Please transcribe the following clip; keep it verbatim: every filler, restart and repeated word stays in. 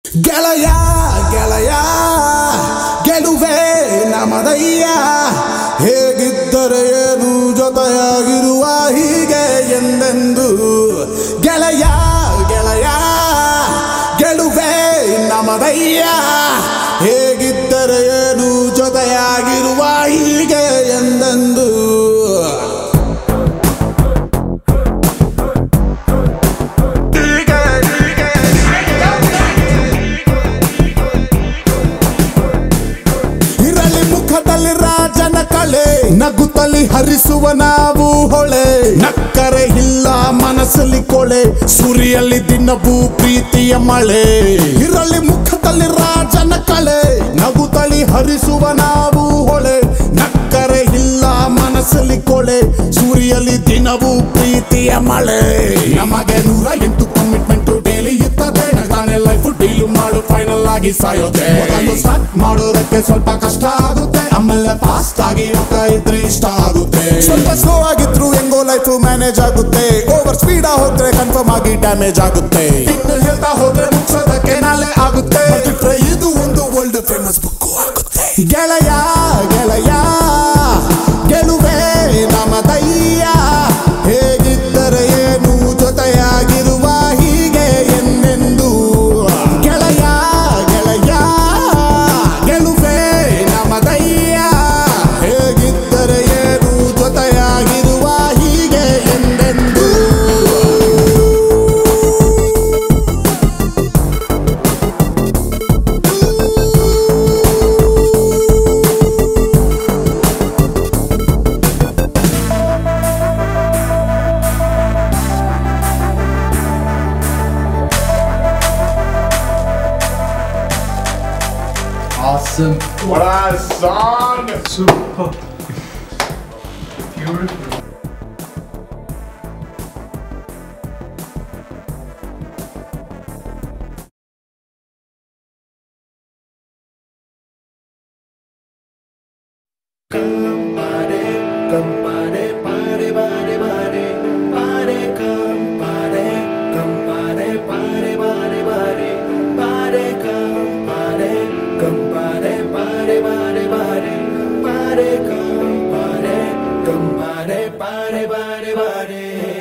ಗೆಳೆಯ ಗೆಳೆಯ ಗೆಲುವೆ ನಮದಯ್ಯ ಹೇಗಿದ್ದರೆ ಏನು ಜೊತೆಯಾಗಿರುವ ಹೀಗೆ ಎಂದೆಂದು ಗೆಳೆಯ ಗೆಳೆಯ ಗೆಲುವೆ ನಮದಯ್ಯ ಹೇಗಿದ್ದರೆ ಏನು ಜೊತೆಯಾಗಿರುವ ಹೀಗೆ ಎಂದೆಂದು ರಾಜನ ಕಳೆ ನಗುತ್ತಲಿ ಹರಿಸುವ ನಾವು ಹೊಳೆ ನಕ್ಕರೆ ಇಲ್ಲ ಮನಸ್ಸಲ್ಲಿ ಕೊಳೆ ಸುರಿಯಲ್ಲಿ ದಿನವೂ ಪ್ರೀತಿಯ ಮಳೆ ಇರಲಿ ಮುಖದಲ್ಲಿ ರಾಜನ ಕಳೆ ನಗುತ್ತಲಿ ಹರಿಸುವ ನಾವು ಹೊಳೆ ನಕ್ಕರೆ ಇಲ್ಲ ಮನಸ್ಸಲ್ಲಿ ಕೊಳೆ ಸುರಿಯಲ್ಲಿ ದಿನವೂ ಪ್ರೀತಿಯ ಮಳೆ ನಮಗೆ ನೂರ ಎಂಟು ಕಮಿಟ್ಮೆಂಟ್ ಡೈಲಿ ಇರ್ತದೆ ತಾನೇ ಲೈಫ್ ಡೀಲ್ ಮಾಡು ಫೈನಲ್ ಆಗಿ ಸಾಯೋದೆ ಸ್ಟಾರ್ಟ್ ಮಾಡೋದಕ್ಕೆ ಸ್ವಲ್ಪ ಕಷ್ಟ ಆಗುತ್ತೆ ಆಮೇಲೆ ಫಾಸ್ಟ್ ಆಗಿ ಹೋಗ್ತಾ ಇದ್ರೆ ಇಷ್ಟ ಆಗುತ್ತೆ ಸ್ವಲ್ಪ ಸ್ಲೋ ಆಗಿದ್ರು ಹೆಂಗೋ ಲೈಫ್ ಮ್ಯಾನೇಜ್ ಆಗುತ್ತೆ ಓವರ್ ಸ್ಪೀಡ್ ಹೋದ್ರೆ ಕನ್ಫರ್ಮ್ ಆಗಿ ಡ್ಯಾಮೇಜ್ ಆಗುತ್ತೆ ಇನ್ನು ಹೇಳ್ತಾ ಹೋದ್ರೆ ಮುಗಿಸೋದಕ್ಕೆ ನಾಳೆ ಆಗುತ್ತೆ ಇದು ಒಂದು ವರ್ಲ್ಡ್ ಫೇಮಸ್ ಬುಕ್ ಆಗುತ್ತೆ ಗೆಳೆಯ ಗೆಳೆಯ ಗೆಲುವೆ ನಮದಯ್ಯ ಹೇಗಿದ್ದರೆ ಏನು ಜೊತೆಯಾಗಿರುವ ಹೀಗೆ ಎಂದೆಂದು ಗೆಳೆಯ ಗೆಳೆಯ ಗೆಲುವೆ ನಮದಯ್ಯ ಹೇಗಿದ್ದರೆ ಏನು ಜೊತೆಯಾಗಿರುವ ಹೀಗೆ ಎಂದೆಂದು Awesome. What a song! Super. Beautiful. Compare, compare, pare, pare, pare, pare, compare, compare, pare, pare, pare, pare, compare, compare, pare, pare, pare, pare, compare, compare, pare, pare, pare.